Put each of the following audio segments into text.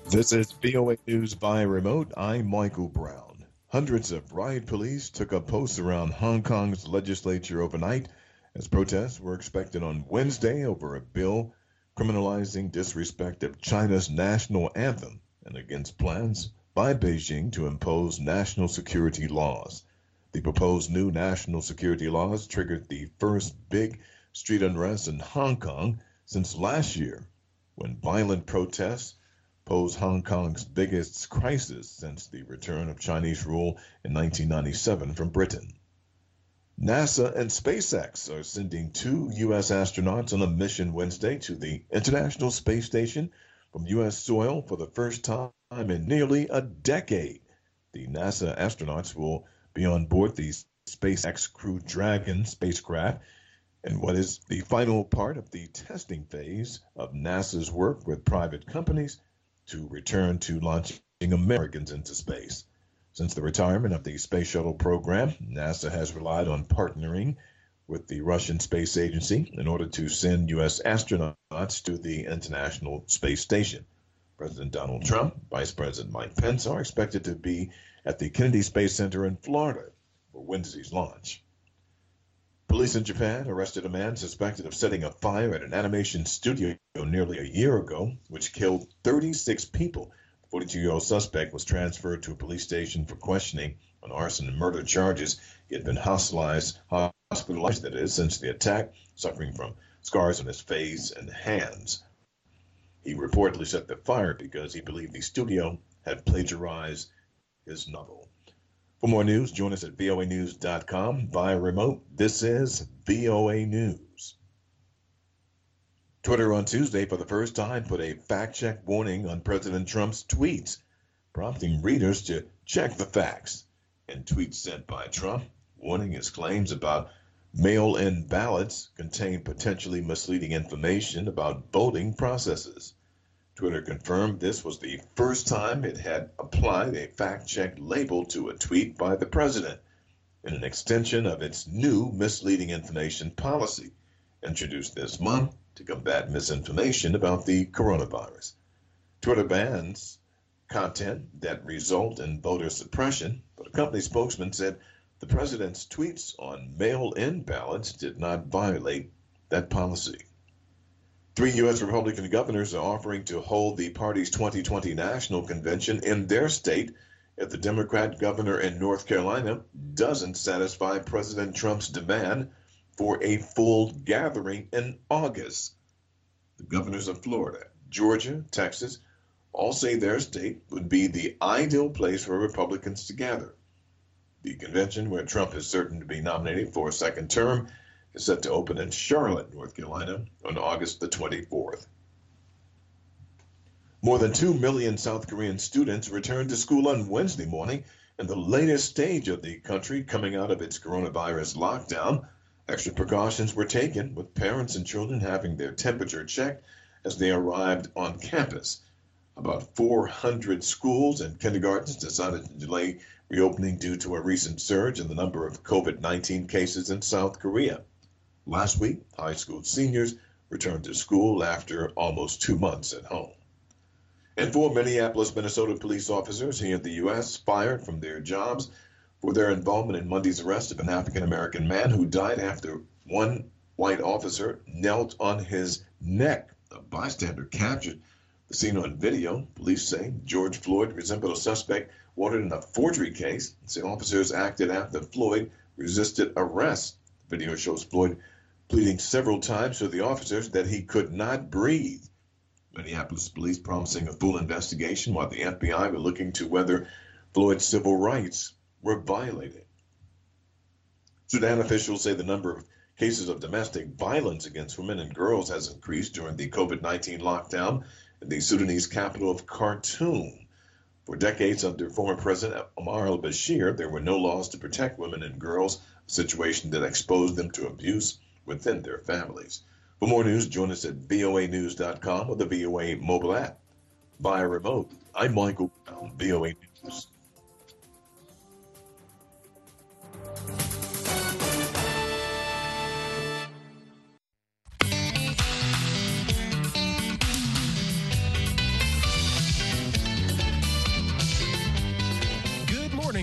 This is VOA News by remote. I'm Michael Brown. Hundreds of riot police took up posts around Hong Kong's legislature overnight as protests were expected on Wednesday over a bill criminalizing disrespect of China's national anthem and against plans by Beijing to impose national security laws. The proposed new national security laws triggered the first big street unrest in Hong Kong since last year when violent protests posed Hong Kong's biggest crisis since the return of Chinese rule in 1997 from Britain. NASA and SpaceX are sending two U.S. astronauts on a mission Wednesday to the International Space Station from U.S. soil for the first time in nearly a decade. The NASA astronauts will be on board the SpaceX Crew Dragon spacecraft in what is the final part of the testing phase of NASA's work with private companies to return to launching Americans into space. Since the retirement of the space shuttle program, NASA has relied on partnering with the Russian Space Agency in order to send U.S. astronauts to the International Space Station. President Donald Trump, Vice President Mike Pence are expected to be at the Kennedy Space Center in Florida for Wednesday's launch. Police in Japan arrested a man suspected of setting a fire at an animation studio nearly a year ago, which killed 36 people. The 42-year-old suspect was transferred to a police station for questioning on arson and murder charges. He had been hospitalized, that is, since the attack, suffering from scars on his face and hands. He reportedly set the fire because he believed the studio had plagiarized his novel. For more news, join us at voanews.com via remote. This is VOA News. Twitter on Tuesday, for the first time, put a fact-check warning on President Trump's tweets, prompting readers to check the facts. In tweets sent by Trump, warning his claims about mail-in ballots contain potentially misleading information about voting processes. Twitter confirmed this was the first time it had applied a fact-check label to a tweet by the president in an extension of its new misleading information policy introduced this month to combat misinformation about the coronavirus. Twitter bans content that result in voter suppression, but a company spokesman said the president's tweets on mail-in ballots did not violate that policy. 3 U.S. Republican governors are offering to hold the party's 2020 national convention in their state if the Democrat governor in North Carolina doesn't satisfy President Trump's demand for a full gathering in August. The governors of Florida, Georgia, Texas all say their state would be the ideal place for Republicans to gather. The convention, where Trump is certain to be nominated for a second term, is set to open in Charlotte, North Carolina, on August the 24th. More than 2 million South Korean students returned to school on Wednesday morning in the latest stage of the country coming out of its coronavirus lockdown. Extra precautions were taken, with parents and children having their temperature checked as they arrived on campus. About 400 schools and kindergartens decided to delay reopening due to a recent surge in the number of COVID-19 cases in South Korea. Last week, high school seniors returned to school after almost 2 months at home. And 4 Minneapolis, Minnesota police officers here in the U.S. fired from their jobs for their involvement in Monday's arrest of an African-American man who died after one white officer knelt on his neck. A bystander captured the scene on video. Police say George Floyd resembled a suspect wanted in a forgery case. Say officers acted after Floyd resisted arrest. The video shows Floyd pleading several times to the officers that he could not breathe. Minneapolis police promising a full investigation while the FBI were looking to whether Floyd's civil rights were violated. Sudan officials say the number of cases of domestic violence against women and girls has increased during the COVID-19 lockdown in the Sudanese capital of Khartoum. For decades under former President Omar al-Bashir, there were no laws to protect women and girls, a situation that exposed them to abuse within their families. For more news, join us at voanews.com or the VOA mobile app. Via remote, I'm Michael Brown, VOA News.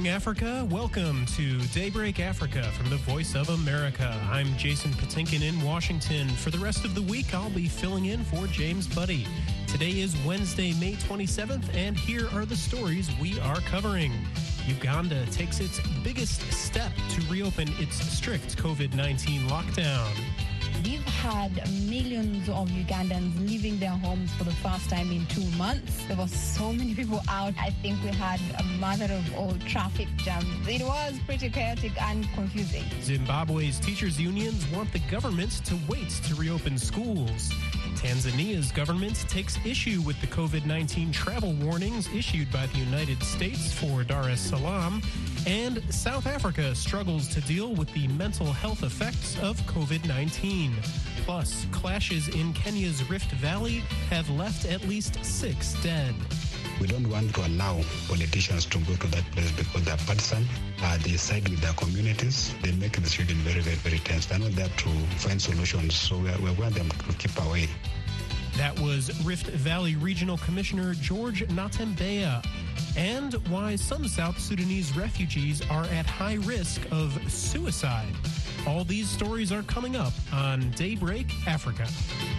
morning, Africa. Welcome to Daybreak Africa from the Voice of America. I'm Jason Patinkin in Washington. For the rest of the week, I'll be filling in for James Buddy. Today is Wednesday, May 27th, and here are the stories we are covering. Uganda takes its biggest step to reopen its strict COVID-19 lockdown. We've had millions of Ugandans leaving their homes for the first time in 2 months. There were so many people out. I think we had a mother of all traffic jams. It was pretty chaotic and confusing. Zimbabwe's teachers' unions want the government to wait to reopen schools. Tanzania's government takes issue with the COVID-19 travel warnings issued by the United States for Dar es Salaam. And South Africa struggles to deal with the mental health effects of COVID-19. Plus, clashes in Kenya's Rift Valley have left at least 6 dead. We don't want to allow politicians to go to that place because they're partisan. They side with their communities. They make the children very, very, very tense. They're not there to find solutions, so we want them to keep away. That was Rift Valley Regional Commissioner George Natembeya, and why some South Sudanese refugees are at high risk of suicide. All these stories are coming up on Daybreak Africa.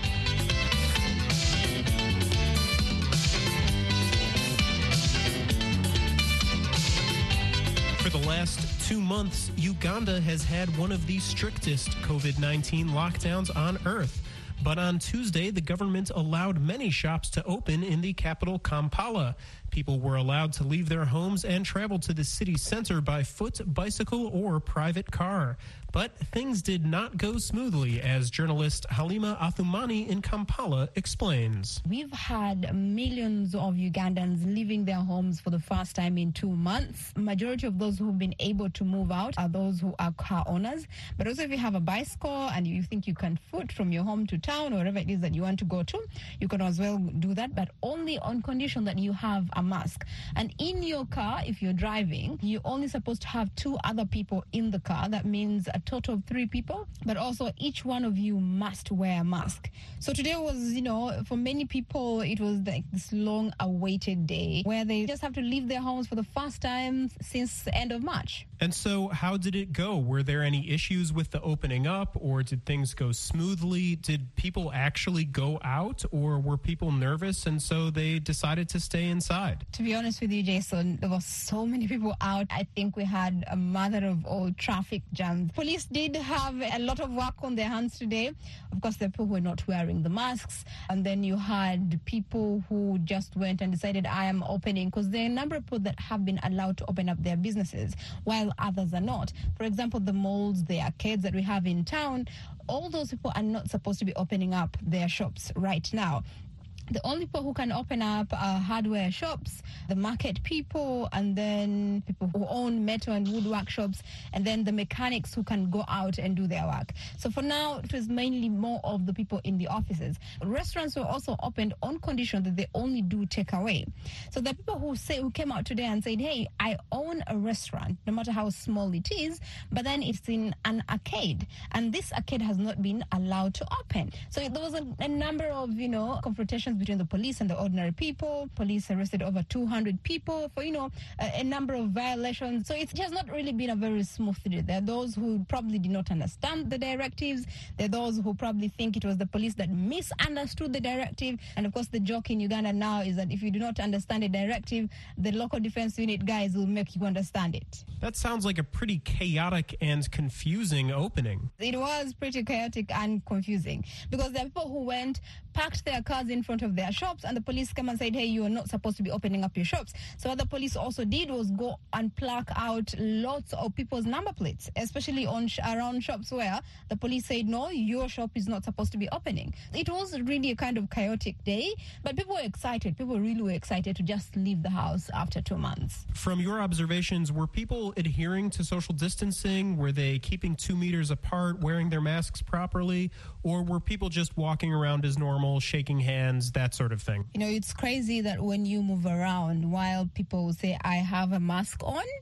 For the last 2 months, Uganda has had one of the strictest COVID-19 lockdowns on Earth. But on Tuesday, the government allowed many shops to open in the capital, Kampala. People were allowed to leave their homes and travel to the city center by foot, bicycle, or private car. But things did not go smoothly, as journalist Halima Athumani in Kampala explains. We've had millions of Ugandans leaving their homes for the first time in 2 months. Majority of those who've been able to move out are those who are car owners. But also if you have a bicycle and you think you can foot from your home to town or wherever it is that you want to go to, you can as well do that, but only on condition that you have a mask. And in your car, if you're driving, you're only supposed to have 2 other people in the car. That means a total of 3 people, but also each one of you must wear a mask. So today was, for many people, it was like this long awaited day where they just have to leave their homes for the first time since the end of March. And so how did it go? Were there any issues with the opening up, or did things go smoothly? Did people actually go out, or were people nervous and so they decided to stay inside? To be honest with you, Jason, there were so many people out. I think we had a mother of all traffic jams. Police did have a lot of work on their hands today. Of course, the people who were not wearing the masks. And then you had people who just went and decided, I am opening, because there are a number of people that have been allowed to open up their businesses, while others are not. For example, the malls, the arcades that we have in town, all those people are not supposed to be opening up their shops right now. The only people who can open up are hardware shops, the market people, and then people who own metal and wood workshops, and then the mechanics who can go out and do their work. So for now, it was mainly more of the people in the offices. Restaurants were also opened on condition that they only do takeaway. So the people who came out today and said, hey, I own a restaurant, no matter how small it is, but then it's in an arcade, and this arcade has not been allowed to open. So there was a number of, confrontations between the police and the ordinary people. Police arrested over 200 people for, a number of violations. So it has not really been a very smooth day. There are those who probably did not understand the directives. There are those who probably think it was the police that misunderstood the directive. And of course, the joke in Uganda now is that if you do not understand a directive, the local defense unit guys will make you understand it. That sounds like a pretty chaotic and confusing opening. It was pretty chaotic and confusing because there are people who went, parked their cars in front of their shops, and the police came and said, hey, you are not supposed to be opening up your shops. So what the police also did was go and pluck out lots of people's number plates, especially around shops where the police said, no, your shop is not supposed to be opening. It was really a kind of chaotic day, but people were excited. People really were excited to just leave the house after 2 months. From your observations, were people adhering to social distancing? Were they keeping 2 meters apart, wearing their masks properly? Or were people just walking around as normal, shaking hands, that sort of thing? It's crazy that when you move around, while people will say, I have a mask on,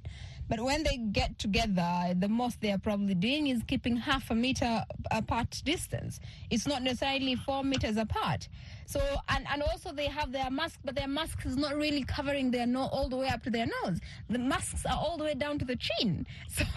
But when they get together, the most they are probably doing is keeping half a meter apart distance. It's not necessarily 4 meters apart. So, and also they have their mask, but their mask is not really covering their nose all the way up to their nose. The masks are all the way down to the chin. So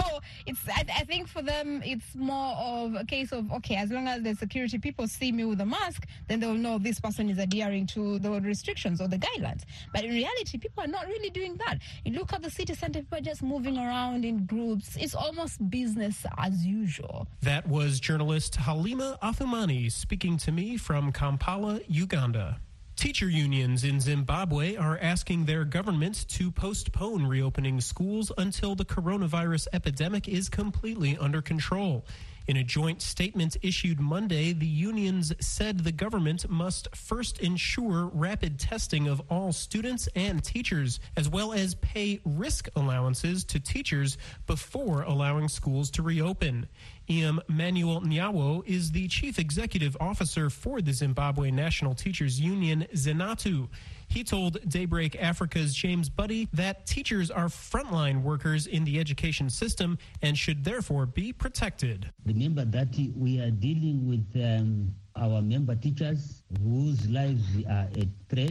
I think for them, it's more of a case of, okay, as long as the security people see me with a mask, then they'll know this person is adhering to the restrictions or the guidelines. But in reality, people are not really doing that. You look at the city center, people are just moving around in groups. It's almost business as usual. That was journalist Halima Athumani speaking to me from Kampala, Uganda. Teacher unions in Zimbabwe are asking their government to postpone reopening schools until the coronavirus epidemic is completely under control. In a joint statement issued Monday, the unions said the government must first ensure rapid testing of all students and teachers, as well as pay risk allowances to teachers before allowing schools to reopen. Iam Manuel Nyawo is the chief executive officer for the Zimbabwe National Teachers Union, ZENATU. He told Daybreak Africa's James Buddy that teachers are frontline workers in the education system and should therefore be protected. Remember that we are dealing with our member teachers whose lives are at threat.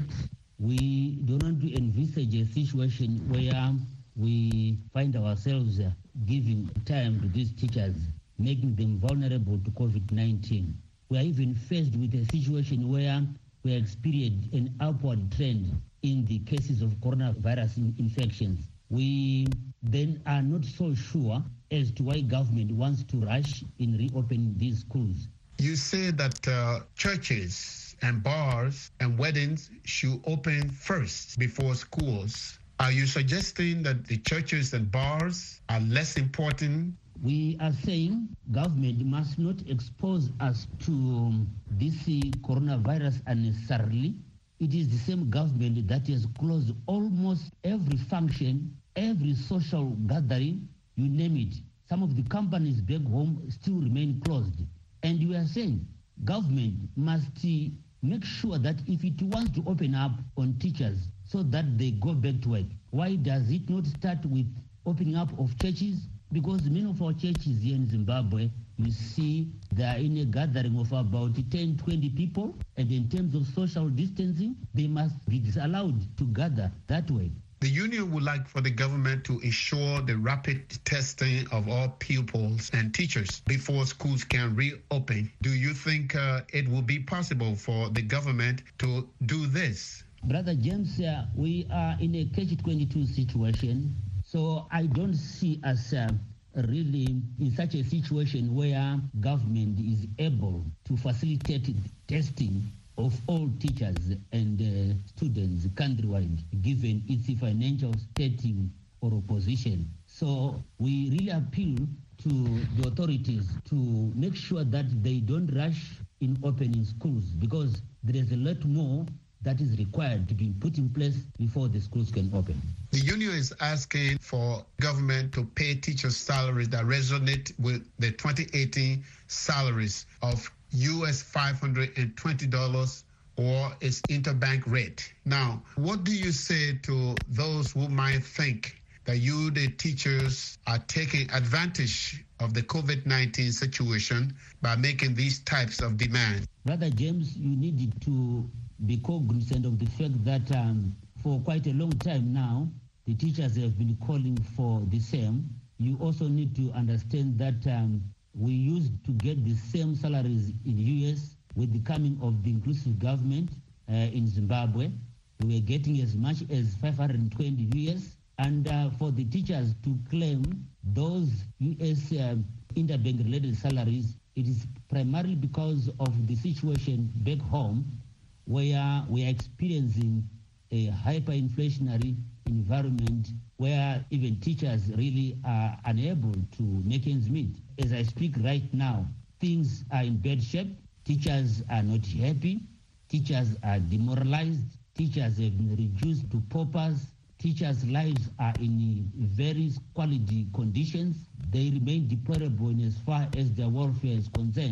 We don't want to envisage a situation where we find ourselves giving time to these teachers, making them vulnerable to COVID-19. We are even faced with a situation where we experienced an upward trend in the cases of coronavirus infections. We then are not so sure as to why government wants to rush in reopening these schools. You say that churches and bars and weddings should open first before schools. Are you suggesting that the churches and bars are less important? We are saying government must not expose us to this coronavirus unnecessarily. It is the same government that has closed almost every function, every social gathering, you name it. Some of the companies back home still remain closed. And we are saying government must make sure that if it wants to open up on teachers so that they go back to work, why does it not start with opening up of churches? Because many of our churches here in Zimbabwe, you see, they are in a gathering of about 10, 20 people. And in terms of social distancing, they must be disallowed to gather that way. The union would like for the government to ensure the rapid testing of all pupils and teachers before schools can reopen. Do you think it will be possible for the government to do this? Brother James, we are in a catch-22 situation. So I don't see us really in such a situation where government is able to facilitate testing of all teachers and students countrywide, given its financial stating or position. So we really appeal to the authorities to make sure that they don't rush in opening schools, because there is a lot more that is required to be put in place before the schools can open. The union is asking for government to pay teachers salaries that resonate with the 2018 salaries of US $520 or its interbank rate. Now, what do you say to those who might think that you, the teachers, are taking advantage of the COVID-19 situation by making these types of demands? Brother James, you need to be cognizant of the fact that for quite a long time now, the teachers have been calling for the same. You also need to understand that we used to get the same salaries in the US with the coming of the inclusive government in Zimbabwe. We were getting as much as 520 US. And for the teachers to claim those US interbank-related salaries, it is primarily because of the situation back home, where we are experiencing a hyperinflationary environment where even teachers really are unable to make ends meet. As I speak right now, things are in bad shape. Teachers are not happy. Teachers are demoralized. Teachers have been reduced to paupers. Teachers' lives are in very squalid conditions. They remain deplorable in as far as their welfare is concerned.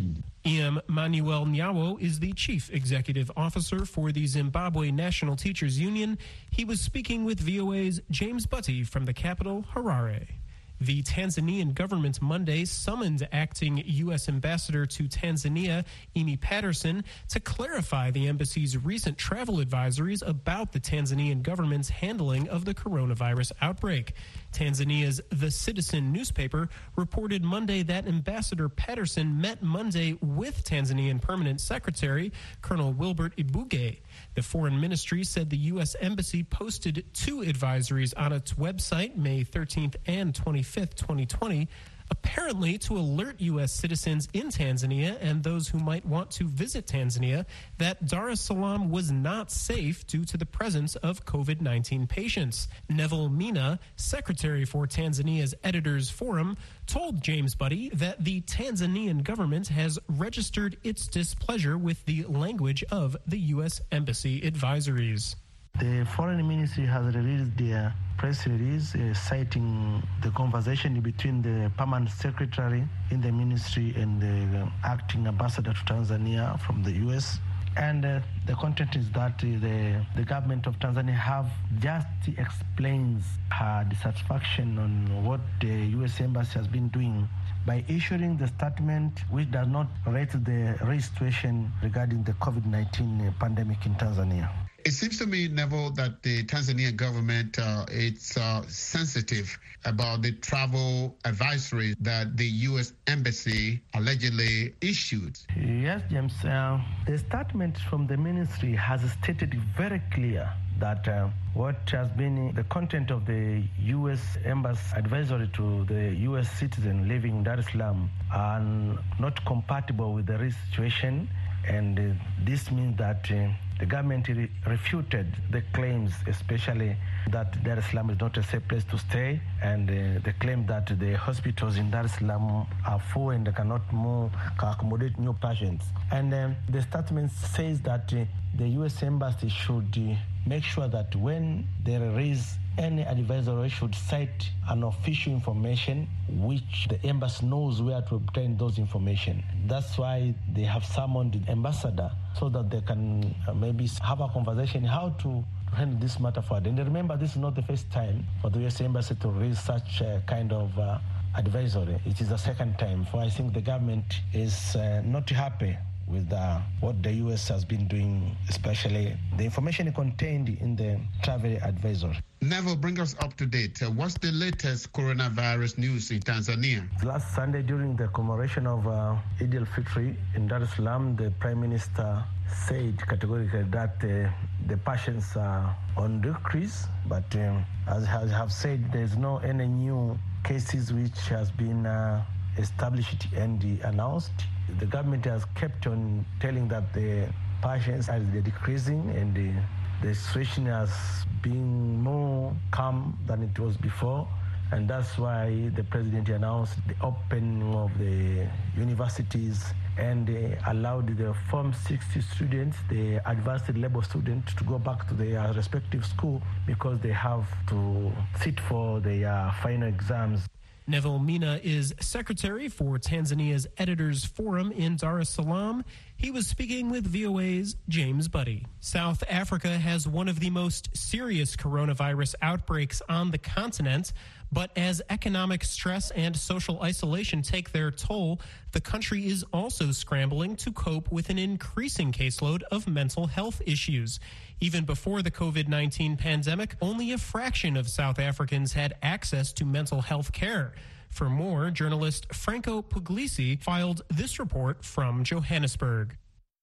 E.M. Manuel Nyawo is the chief executive officer for the Zimbabwe National Teachers Union. He was speaking with VOA's James Butty from the capital, Harare. The Tanzanian government Monday summoned acting U.S. ambassador to Tanzania, Amy Patterson, to clarify the embassy's recent travel advisories about the Tanzanian government's handling of the coronavirus outbreak. Tanzania's The Citizen newspaper reported Monday that Ambassador Patterson met Monday with Tanzanian Permanent Secretary Colonel Wilbert Ibuge. The foreign ministry said the U.S. Embassy posted 2 advisories on its website May 13th and 25th, 2020, apparently to alert U.S. citizens in Tanzania and those who might want to visit Tanzania that Dar es Salaam was not safe due to the presence of COVID-19 patients. Neville Mina, secretary for Tanzania's Editors Forum, told James Butty that the Tanzanian government has registered its displeasure with the language of the U.S. Embassy advisories. The Foreign Ministry has released their press release citing the conversation between the Permanent Secretary in the Ministry and the Acting Ambassador to Tanzania from the U.S. And the content is that the government of Tanzania have just explains her dissatisfaction on what the U.S. Embassy has been doing by issuing the statement which does not rate the real situation regarding the COVID-19 pandemic in Tanzania. It seems to me, Neville, that the Tanzanian government is sensitive about the travel advisory that the U.S. Embassy allegedly issued. Yes, James. The statement from the ministry has stated very clear that what has been the content of the U.S. Embassy advisory to the U.S. citizen living in Dar es Salaam are not compatible with the real situation, and this means that the government refuted the claims, especially that Dar es Salaam is not a safe place to stay, and the claim that the hospitals in Dar es Salaam are full and they cannot accommodate new patients. And the statement says that the U.S. Embassy should make sure that when there is any advisory should cite an official information which the embassy knows where to obtain those information. That's why they have summoned the ambassador so that they can maybe have a conversation how to handle this matter forward. And remember, this is not the first time for the U.S. Embassy to raise such a kind of advisory. It is the second time. For I think the government is not happy with what the U.S. has been doing, especially the information contained in the travel advisory. Neville, bring us up to date. What's the latest coronavirus news in Tanzania? Last Sunday, during the commemoration of Eid al-Fitr in Dar es Salaam, the Prime Minister said categorically that the patients are on decrease, but as I have said, there's no any new cases which has been established and announced. The government has kept on telling that the patients are decreasing and the situation has been more calm than it was before. And that's why the president announced the opening of the universities and allowed the Form 60 students, the advanced level students, to go back to their respective school because they have to sit for their final exams. Neville Mina is secretary for Tanzania's Editors Forum in Dar es Salaam. He was speaking with VOA's James Butty. South Africa has one of the most serious coronavirus outbreaks on the continent, but as economic stress and social isolation take their toll, the country is also scrambling to cope with an increasing caseload of mental health issues. Even before the COVID-19 pandemic, only a fraction of South Africans had access to mental health care. For more, journalist Franco Puglisi filed this report from Johannesburg.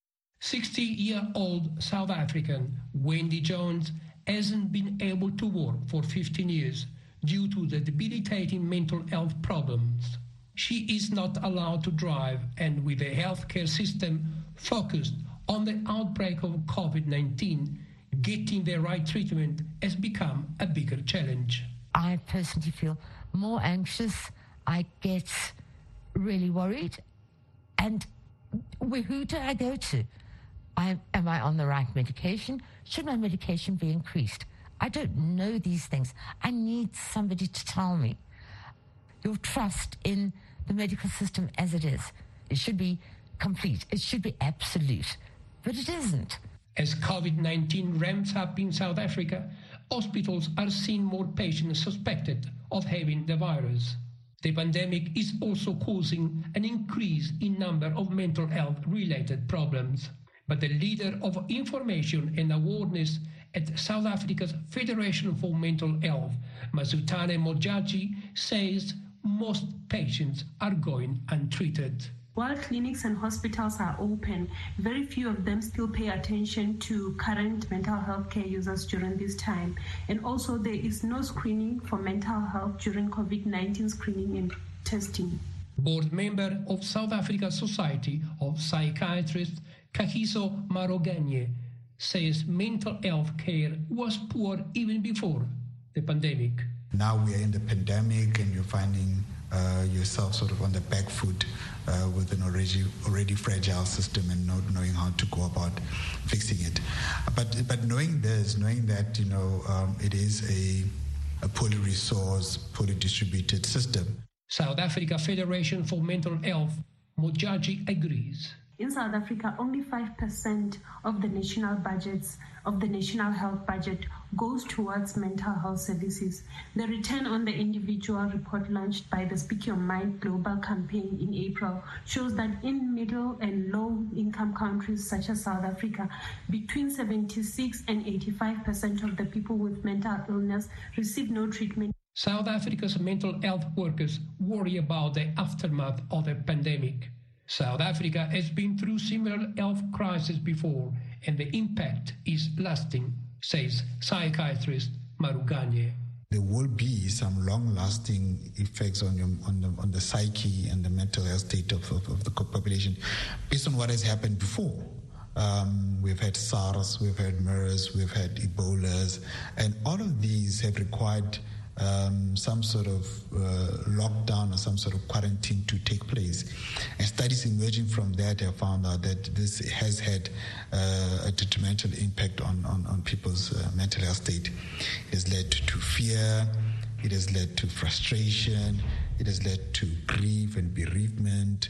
60-year-old South African Wendy Jones hasn't been able to work for 15 years due to the debilitating mental health problems. She is not allowed to drive, and with the healthcare system focused on the outbreak of COVID-19, getting the right treatment has become a bigger challenge. I personally feel more anxious. I get really worried. And who do I go to? Am I on the right medication? Should my medication be increased? I don't know these things. I need somebody to tell me. Your trust in the medical system as it is. It should be complete. It should be absolute, but it isn't. As COVID-19 ramps up in South Africa, hospitals are seeing more patients suspected of having the virus. The pandemic is also causing an increase in number of mental health-related problems. But the leader of information and awareness at South Africa's Federation for Mental Health, Mazutane Modjadji, says most patients are going untreated. While clinics and hospitals are open, very few of them still pay attention to current mental health care users during this time. And also there is no screening for mental health during COVID-19 screening and testing. Board member of South Africa Society of Psychiatrists, Kagiso Maroganye, says mental health care was poor even before the pandemic. Now we are in the pandemic and you're finding yourself sort of on the back foot with an already fragile system and not knowing how to go about fixing it. But knowing that it is a poorly resourced, poorly distributed system. South Africa Federation for Mental Health, Modjadji agrees. In South Africa, only 5% of the national health budget goes towards mental health services. The Return on the Individual report launched by the Speak Your Mind Global Campaign in April shows that in middle and low income countries such as South Africa, between 76 and 85% of the people with mental illness receive no treatment. South Africa's mental health workers worry about the aftermath of the pandemic. South Africa has been through similar health crises before, and the impact is lasting, says psychiatrist Maruganye. There will be some long-lasting effects on the psyche and the mental health state of the population based on what has happened before. We've had SARS, we've had MERS, we've had Ebolas, and all of these have required some sort of lockdown or some sort of quarantine to take place. And studies emerging from that have found out that this has had a detrimental impact on people's mental health state. It has led to fear, it has led to frustration, it has led to grief and bereavement,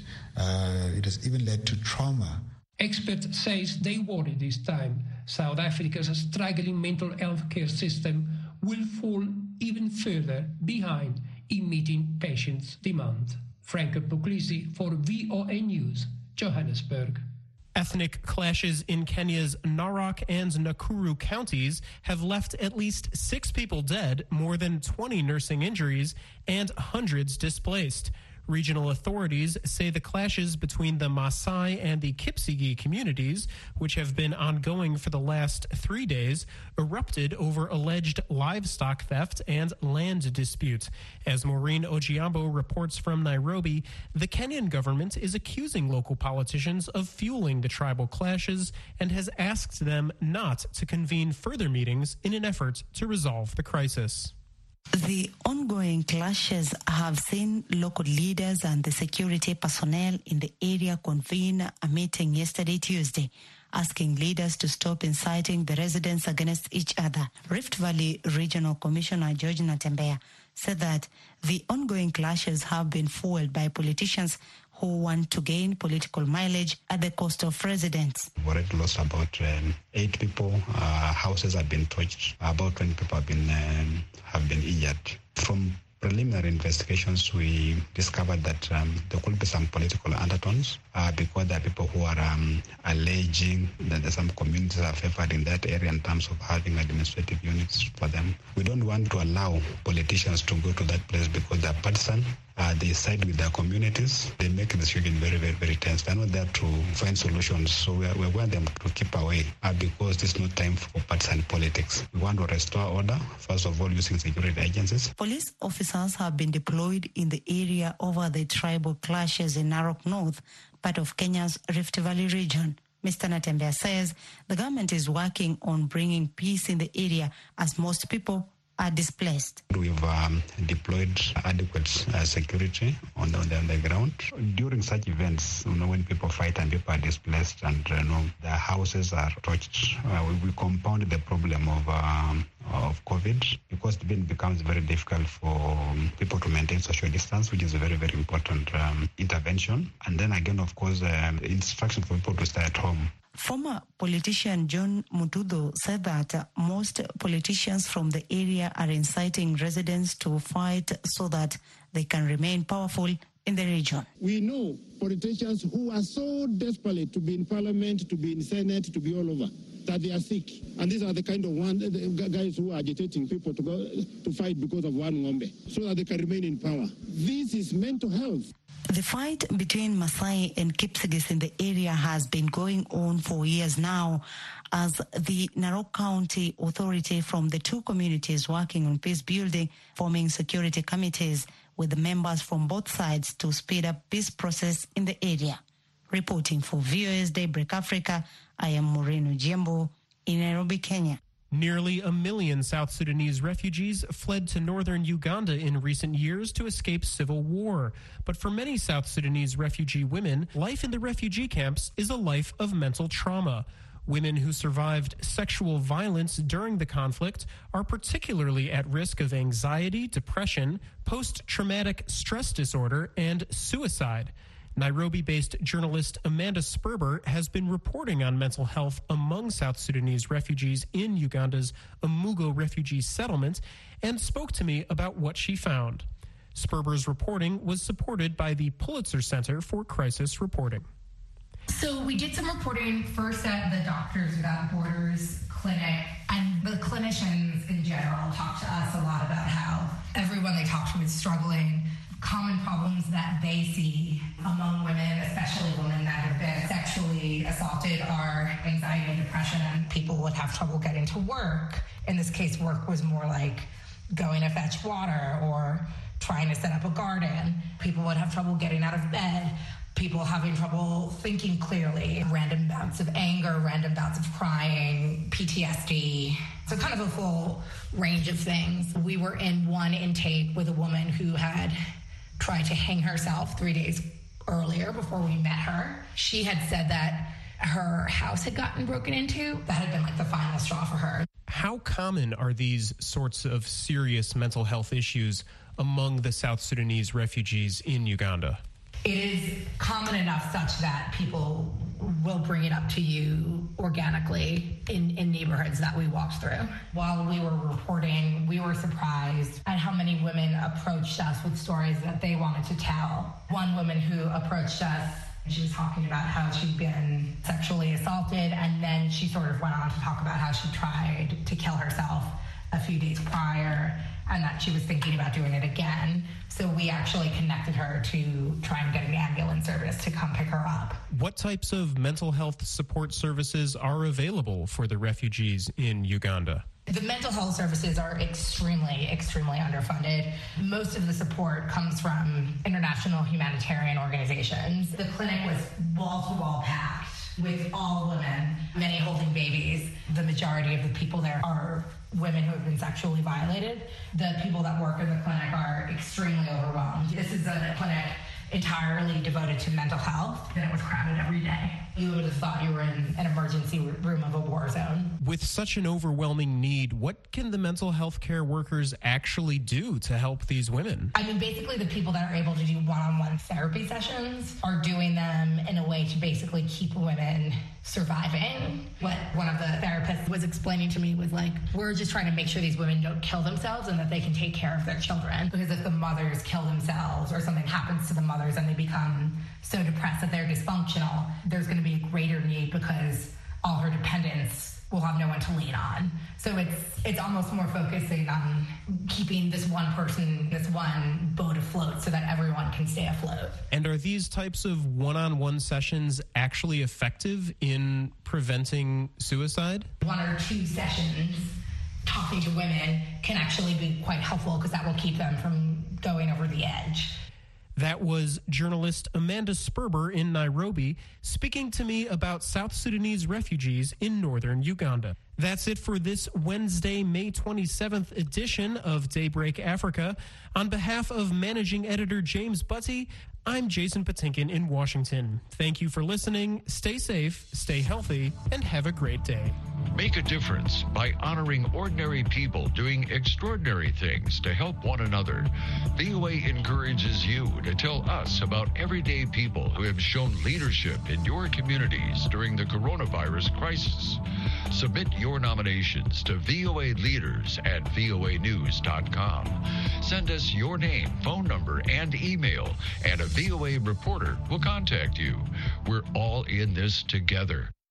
it has even led to trauma. Experts say they worry this time South Africa's struggling mental health care system will fall even further behind in meeting patients' demand. Frank Puglisi for VOA News, Johannesburg. Ethnic clashes in Kenya's Narok and Nakuru counties have left at least 6 people dead, more than 20 nursing injuries, and hundreds displaced. Regional authorities say the clashes between the Maasai and the Kipsigis communities, which have been ongoing for the last 3 days, erupted over alleged livestock theft and land disputes. As Maureen Ojiambo reports from Nairobi, the Kenyan government is accusing local politicians of fueling the tribal clashes and has asked them not to convene further meetings in an effort to resolve the crisis. The ongoing clashes have seen local leaders and the security personnel in the area convene a meeting yesterday, Tuesday, asking leaders to stop inciting the residents against each other. Rift Valley Regional Commissioner George Natembeya said that the ongoing clashes have been fueled by politicians who want to gain political mileage at the cost of residents. We've already lost about 8 people. Houses have been torched. About 20 people have been injured. From preliminary investigations, we discovered that there could be some political undertones because there are people who are alleging that some communities are favored in that area in terms of having administrative units for them. We don't want to allow politicians to go to that place because they're partisan. They side with their communities. They make the situation very, very, very tense. They're not there to find solutions. So we want them to keep away because this is not time for partisan politics. We want to restore order, first of all, using security agencies. Police officers have been deployed in the area over the tribal clashes in Narok North, part of Kenya's Rift Valley region. Mr. Natembeya says the government is working on bringing peace in the area as most people are displaced. We've deployed adequate security on the ground. During such events, when people fight and people are displaced and their houses are torched, we compound the problem of of COVID, because it then becomes very difficult for people to maintain social distance, which is a very, very important intervention. And then again, of course, instruction for people to stay at home. Former politician John Mutudo said that most politicians from the area are inciting residents to fight so that they can remain powerful in the region. We know politicians who are so desperate to be in parliament, to be in Senate, to be all over, that they are sick. And these are the kind of the guys who are agitating people to go to fight because of one Ngombe, so that they can remain in power. This is mental health. The fight between Maasai and Kipsigis in the area has been going on for years now, as the Narok County Authority from the two communities working on peace building, forming security committees with the members from both sides to speed up peace process in the area. Reporting for VOA's Daybreak Africa, I am Moreno Jembo in Nairobi, Kenya. Nearly 1 million South Sudanese refugees fled to northern Uganda in recent years to escape civil war. But for many South Sudanese refugee women, life in the refugee camps is a life of mental trauma. Women who survived sexual violence during the conflict are particularly at risk of anxiety, depression, post-traumatic stress disorder, and suicide. Nairobi-based journalist Amanda Sperber has been reporting on mental health among South Sudanese refugees in Uganda's Amugo refugee settlement and spoke to me about what she found. Sperber's reporting was supported by the Pulitzer Center for Crisis Reporting. So we did some reporting first at the Doctors Without Borders clinic, and the clinicians in general talked to us a lot about how everyone they talked to is struggling. Common problems that they see among women, especially women that have been sexually assaulted, are anxiety and depression. People would have trouble getting to work. In this case, work was more like going to fetch water or trying to set up a garden. People would have trouble getting out of bed. People having trouble thinking clearly, random bouts of anger, random bouts of crying, PTSD. So kind of a full range of things. We were in one intake with a woman who had tried to hang herself 3 days earlier before we met her. She had said that her house had gotten broken into. That had been like the final straw for her. How common are these sorts of serious mental health issues among the South Sudanese refugees in Uganda? It is common enough such that people will bring it up to you organically in neighborhoods that we walked through. While we were reporting, we were surprised at how many women approached us with stories that they wanted to tell. One woman who approached us, she was talking about how she'd been sexually assaulted, and then she sort of went on to talk about how she tried to kill herself a few days prior and that she was thinking about doing it again. So we actually connected her to try and get an ambulance service to come pick her up. What types of mental health support services are available for the refugees in Uganda? The mental health services are extremely, extremely underfunded. Most of the support comes from international humanitarian organizations. The clinic was wall-to-wall packed with all women, many holding babies. The majority of the people there are women who have been sexually violated. The people that work in the clinic are extremely overwhelmed. This is a clinic entirely devoted to mental health, and it was crowded every day. You would have thought you were in an emergency room of a war zone. With such an overwhelming need, what can the mental health care workers actually do to help these women? I mean, basically the people that are able to do one-on-one therapy sessions are doing them in a way to basically keep women surviving. What one of the therapists was explaining to me was like, we're just trying to make sure these women don't kill themselves and that they can take care of their children. Because if the mothers kill themselves or something happens to the mothers and they become so depressed that they're dysfunctional, there's going to be a greater need because all her dependents will have no one to lean on. So it's almost more focusing on keeping this one person, this one boat afloat so that everyone can stay afloat. And are these types of one-on-one sessions actually effective in preventing suicide? 1 or 2 sessions talking to women can actually be quite helpful because that will keep them from going over the edge. That was journalist Amanda Sperber in Nairobi speaking to me about South Sudanese refugees in northern Uganda. That's it for this Wednesday, May 27th edition of Daybreak Africa. On behalf of managing editor James Butty, I'm Jason Patinkin in Washington. Thank you for listening. Stay safe, stay healthy, and have a great day. Make a difference by honoring ordinary people doing extraordinary things to help one another. VOA encourages you to tell us about everyday people who have shown leadership in your communities during the coronavirus crisis. Submit your nominations to VOA Leaders at voanews.com. Send us your name, phone number, and email, and a VOA reporter will contact you. We're all in this together.